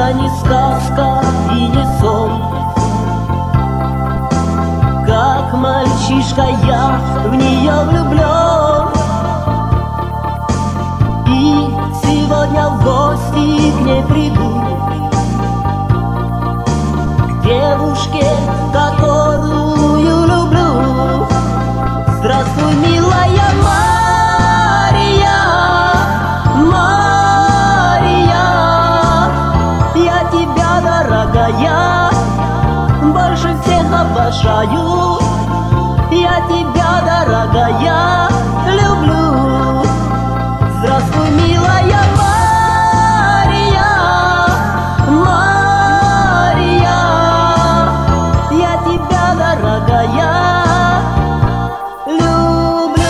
это не сказка и не сон. Как мальчишка я в нее влюблен, и сегодня в гости к ней приду, к девушке, которую люблю. Здравствуй, милая Мария, Мария, я тебя, дорогая, больше всех обожаю. Я тебя, дорогая, люблю. Здравствуй, милая Мария, Мария, я тебя, дорогая, люблю.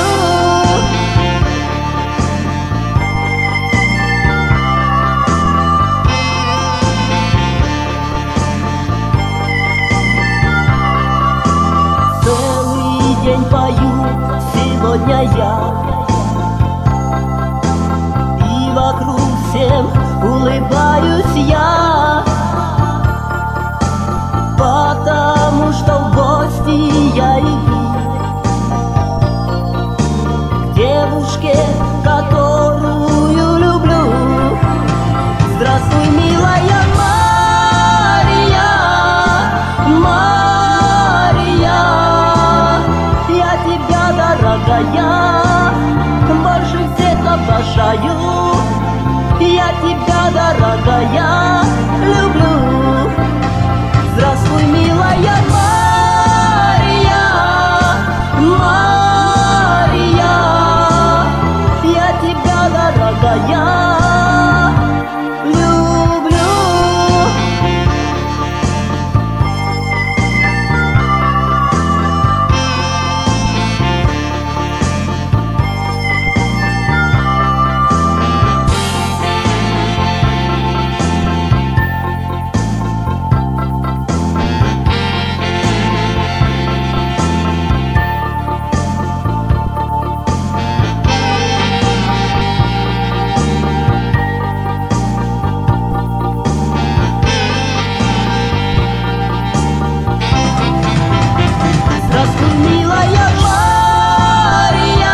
Целый день пою сегодня я, и вокруг всем улыбаюсь я, потому что в гости я иду к девушке, которую люблю. Здравствуй, милая Мария, Мария, я тебя, дорогая, больше всех обожаю. Я тебя, дорогая, люблю. Здравствуй, милая Мария, Мария, я тебя, дорогая, люблю. Здравствуй, милая Мария,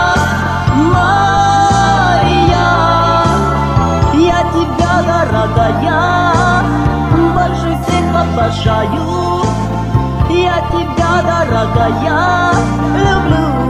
Мария, я тебя, дорогая, больше всех обожаю. Я тебя, дорогая, люблю.